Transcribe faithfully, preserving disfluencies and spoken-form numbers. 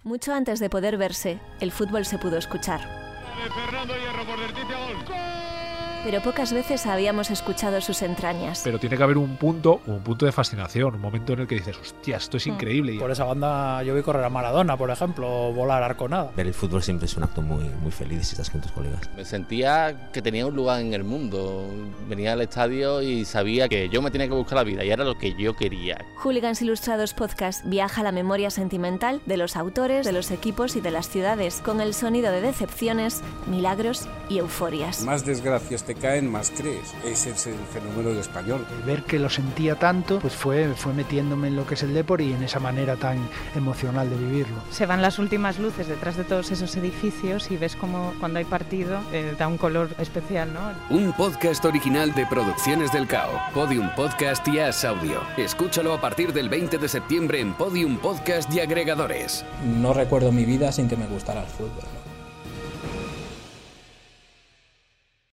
Mucho antes de poder verse, el fútbol se pudo escuchar. Fernando Hierro por Leticia, gol. Pero pocas veces habíamos escuchado sus entrañas. Pero tiene que haber un punto, un punto de fascinación, un momento en el que dices, hostia, esto es increíble. Por esa banda yo vi correr a Maradona, por ejemplo, o volar arconada. Ver el fútbol siempre es un acto muy, muy feliz si estás con tus colegas. Me sentía que tenía un lugar en el mundo. Venía al estadio y sabía que yo me tenía que buscar la vida y era lo que yo quería. Hooligans Ilustrados Podcast viaja a la memoria sentimental de los autores, de los equipos y de las ciudades, con el sonido de decepciones, milagros y euforias. Más desgracias te caen, más crees. Ese es el fenómeno del español. Ver que lo sentía tanto, pues fue, fue metiéndome en lo que es el deporte y en esa manera tan emocional de vivirlo. Se van las últimas luces detrás de todos esos edificios y ves como cuando hay partido eh, da un color especial, ¿no? Un podcast original de Producciones del Cao, Podium Podcast y As Audio. Escúchalo a partir del veinte de septiembre en Podium Podcast y agregadores. No recuerdo mi vida sin que me gustara el fútbol, ¿no?